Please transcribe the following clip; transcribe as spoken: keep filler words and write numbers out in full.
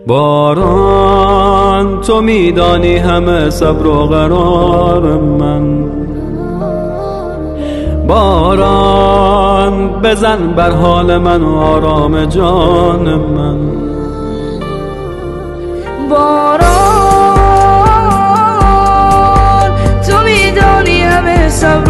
باران تو میدانی همه صبر و قرار من، باران بزن بر حال من و آرام جان من. باران تو میدانی همه صبر